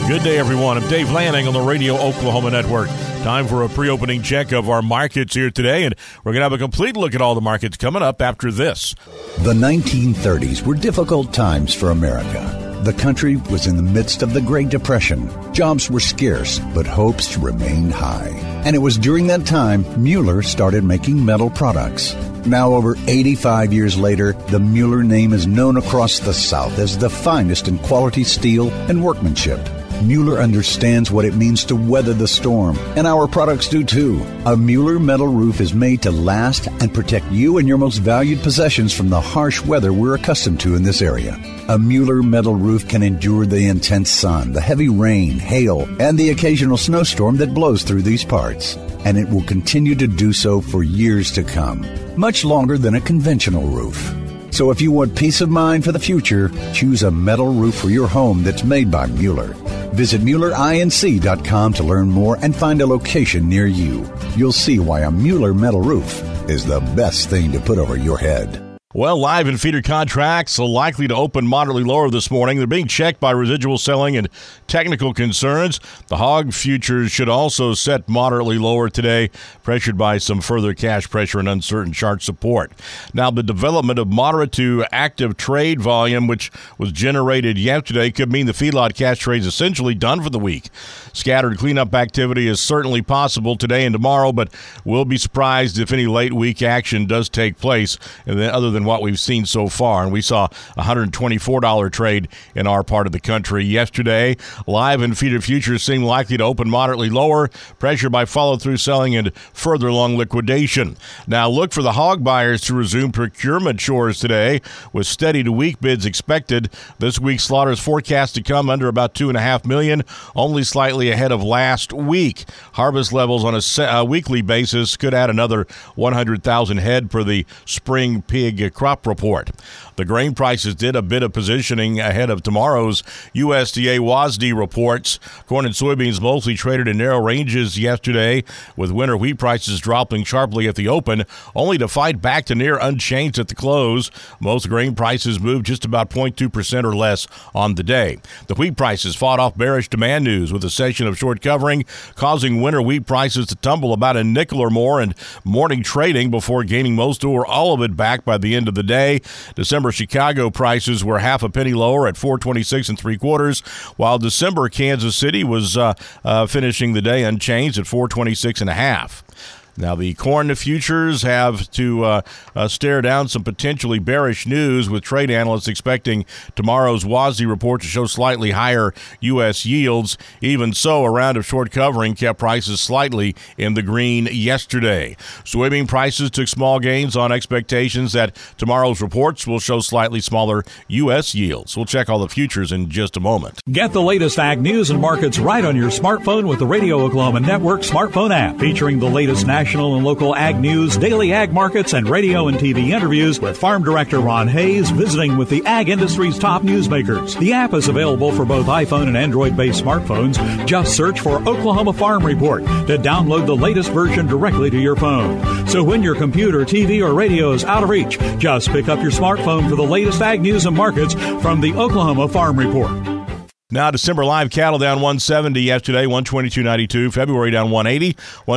Good day, everyone. I'm Dave Lanning on the Radio Oklahoma Network. Time for a pre-opening check of our markets here today, and we're going to have a complete look at all the markets coming up after this. The 1930s were difficult times for America. The country was in the midst of the Great Depression. Jobs were scarce, but hopes remained high. And it was during that time Mueller started making metal products. Now, over 85 years later, the Mueller name is known across the South as the finest in quality steel and workmanship. Mueller understands what it means to weather the storm, and our products do too. A Mueller metal roof is made to last and protect you and your most valued possessions from the harsh weather we're accustomed to in this area. A Mueller metal roof can endure the intense sun, the heavy rain, hail, and the occasional snowstorm that blows through these parts. And it will continue to do so for years to come, much longer than a conventional roof. So if you want peace of mind for the future, choose a metal roof for your home that's made by Mueller. Visit MuellerINC.com to learn more and find a location near you. You'll see why a Mueller metal roof is the best thing to put over your head. Well, live and feeder contracts are likely to open moderately lower this morning. They're being checked by residual selling and technical concerns. The hog futures should also set moderately lower today, pressured by some further cash pressure and uncertain chart support. Now, the development of moderate to active trade volume, which was generated yesterday, could mean the feedlot cash trade is essentially done for the week. Scattered cleanup activity is certainly possible today and tomorrow, but we'll be surprised if any late week action does take place, and then other than what we've seen so far. And we saw a $124 trade in our part of the country yesterday. Live and feeder futures seem likely to open moderately lower, pressured by follow-through selling and further long liquidation. Now look for the hog buyers to resume procurement chores today, with steady to weak bids expected. This week's slaughter is forecast to come under about 2.5 million, only slightly ahead of last week. Harvest levels on a weekly basis could add another 100,000 head per the spring pig crop report. The grain prices did a bit of positioning ahead of tomorrow's USDA WASDE reports. Corn and soybeans mostly traded in narrow ranges yesterday, with winter wheat prices dropping sharply at the open, only to fight back to near unchanged at the close. Most grain prices moved just about 0.2% or less on the day. The wheat prices fought off bearish demand news with a session of short covering, causing winter wheat prices to tumble about a nickel or more in morning trading before gaining most or all of it back by the end of the day. December Chicago prices were half a penny lower at $4.26 3/4, while December Kansas City was finishing the day unchanged at $4.26 1/2. Now, the corn futures have to stare down some potentially bearish news, with trade analysts expecting tomorrow's WASDE report to show slightly higher U.S. yields. Even so, a round of short covering kept prices slightly in the green yesterday. Soybean prices took small gains on expectations that tomorrow's reports will show slightly smaller U.S. yields. We'll check all the futures in just a moment. Get the latest ag news and markets right on your smartphone with the Radio Oklahoma Network smartphone app, featuring the latest national and local ag news, daily ag markets, and radio and TV interviews with Farm Director Ron Hayes visiting with the ag industry's top newsmakers. The app is available for both iPhone and Android-based smartphones. Just search for Oklahoma Farm Report to download the latest version directly to your phone. So when your computer, TV, or radio is out of reach, just pick up your smartphone for the latest ag news and markets from the Oklahoma Farm Report. Now, December live cattle down 170 yesterday, 122.92. February down 180,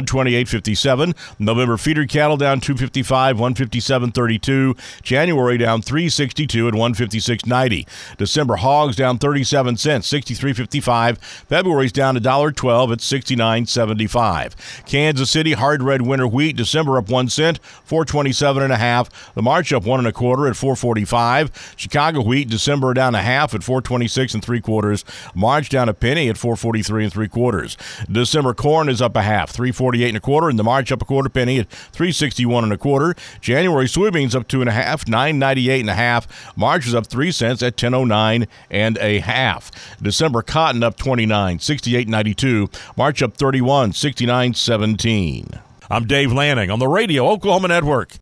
128.57. November feeder cattle down 255, 157.32. January down 362 at 156.90. December hogs down 37 cents, 63.55. February's down $1.12 at 69.75. Kansas City hard red winter wheat, December up 1 cent, 427.5. The March up 1 1/4 at 445. Chicago wheat, December down a half at 426 3/4. March down a penny at 443 3/4. December corn is up a half, 348 1/4, and the March up a quarter penny at 361 1/4. January soybeans up 2 1/2, 998 1/2. March is up 3 cents at 1009 1/2. December cotton up 29, 68 92. March up 31, 69 17. I'm Dave Lanning on the Radio Oklahoma Network.